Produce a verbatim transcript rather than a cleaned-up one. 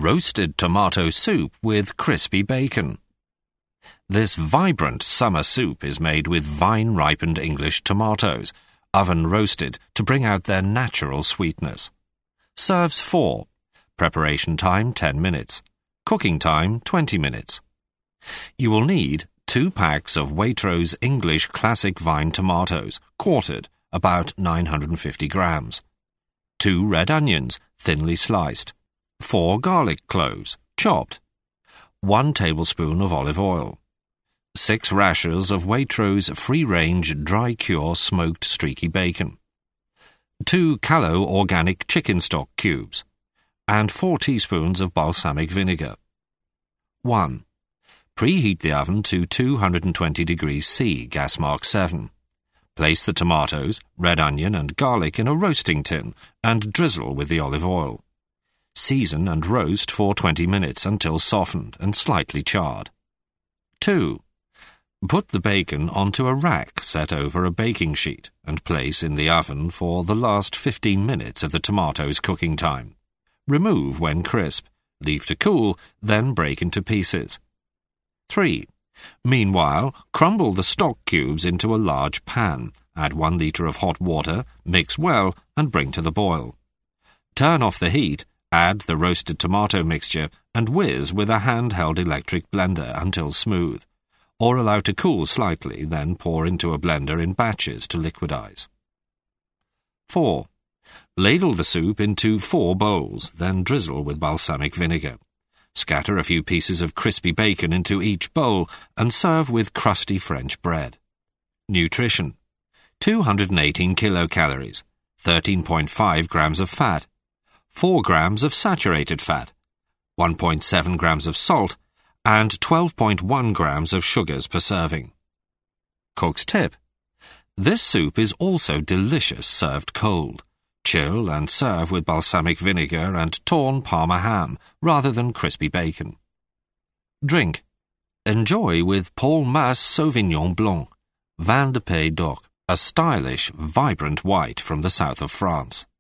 roasted tomato soup with crispy bacon. This vibrant summer soup is made with vine-ripened English tomatoes, oven-roasted to bring out their natural sweetness. Serves four. Preparation time ten minutes. Cooking time twenty minutes. You will need two packs of Waitrose English Classic Vine tomatoes, quartered, about nine hundred fifty grams. Two red onions, thinly sliced. Four garlic cloves, chopped. One tablespoon of olive oil. Six rashers of Waitrose free-range dry-cure smoked streaky bacon. Two Callo organic chicken stock cubes. And four teaspoons of balsamic vinegar. one. Preheat the oven to two hundred twenty degrees C, gas mark seven. Place the tomatoes, red onion and garlic in a roasting tin and drizzle with the olive oil. Season and roast for twenty minutes until softened and slightly charred. two. Put the bacon onto a rack set over a baking sheet and place in the oven for the last fifteen minutes of the tomatoes' cooking time. Remove when crisp, leave to cool, then break into pieces. three. Meanwhile, crumble the stock cubes into a large pan, add one litre of hot water, mix well, and bring to the boil. Turn off the heat, add the roasted tomato mixture, and whiz with a handheld electric blender until smooth, or allow to cool slightly, then pour into a blender in batches to liquidize. four. Ladle the soup into four bowls, then drizzle with balsamic vinegar. Scatter a few pieces of crispy bacon into each bowl and serve with crusty French bread. Nutrition: two hundred eighteen kilocalories, thirteen point five grams of fat, four grams of saturated fat, one point seven grams of salt, and twelve point one grams of sugars per serving. Cook's tip: this soup is also delicious served cold. Chill and serve with balsamic vinegar and torn Parma ham rather than crispy bacon. Drink: enjoy with Paul Mas Sauvignon Blanc, Vin de Pays d'Oc, a stylish, vibrant white from the south of France.